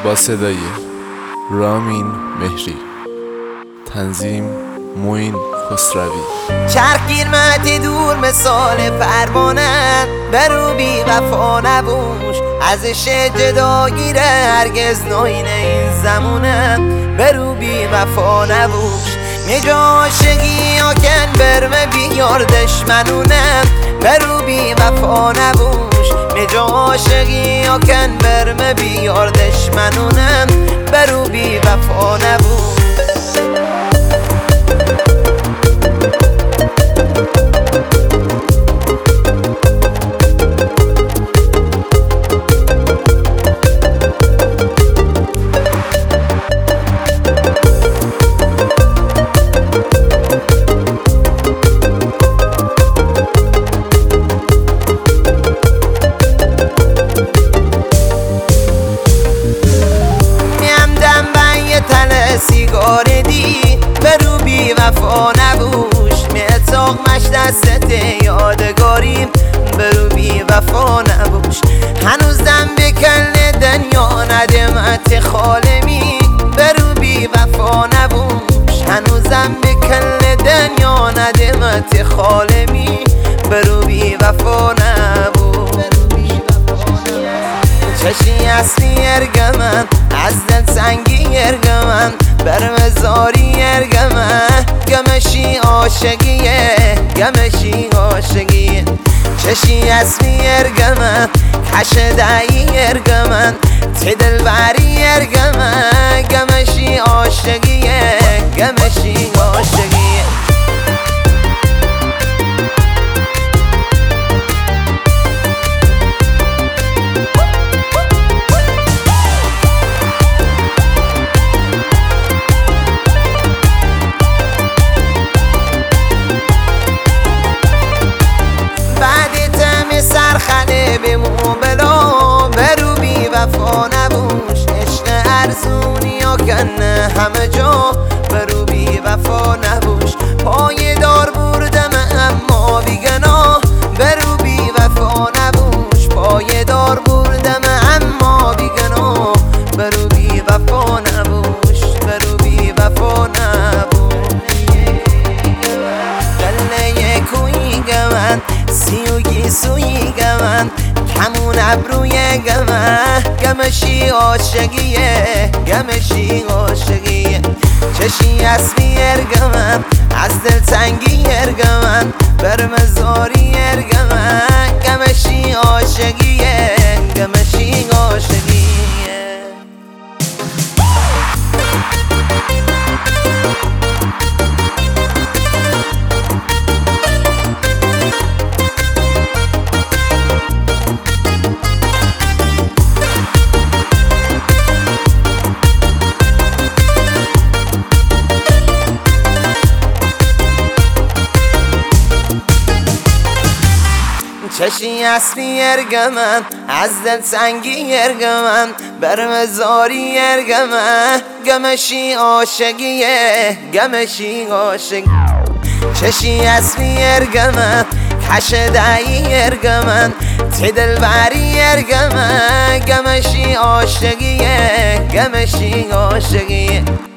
با صدای رامین مهری، تنظیم موین خسروی. چرخگیر مهدی دور مثال پروانه، برو بی وفا نبوش ازش جدا گیره، هرگز نوین این زمونه برو بی وفا نبوش. میجا عاشقی آکن برمه بیار دشمنونه، برو بی وفا نبوش. میجا عاشقی آکن برمه بیار دشمنونه، برو بی وفا نبوش. سیگار دی برو بی وفا نبوش، میتاق مش دستت یادگاریم برو بی وفا نبوش. هنوزم بکل دنیا ندمت خالمی برو بی وفا نبوش. هنوزم بکل دنیا ندمت خالمی برو بی وفا نبوش. چشی اصلی ارگمم از دل سنگی ارگمم، برمزاری ارگمم گمشی عاشقیه گمشی عاشقیه. چشی اصلی ارگمم کش دعی ارگمم تی دلبری ارگمم گمشی عاشقیه گمشی عاشقیه. سرخنه بمون بلا برو بی وفا نبوش. عشق ارزونی یا کنه همه جا برو بی وفا نبوش. پای دار بردم اما بیگناه برو بی وفا نبوش. پای دار بردم اما بیگناه برو بی وفا نبوش. برو بی وفا نبوش. دله کوی گمن سیوگی سوی گمن کمون ابروی گمن گمشی عاشقیه گمشی عاشقیه. چشی اصلی ارگمن از دل تنگی ارگمن برمزاری ارگمن گمشی عاشقیه گمشی عاشقیه. چشی اصلی ارگمن از دل سنگی ارگمن برمزاری ارگمن گمشی عاشقیه گمشی عاشق. چشی اصلی ارگمن کش دعی ارگمن تی دلبری ارگمن گمشی عاشقیه گمشی عاشقیه.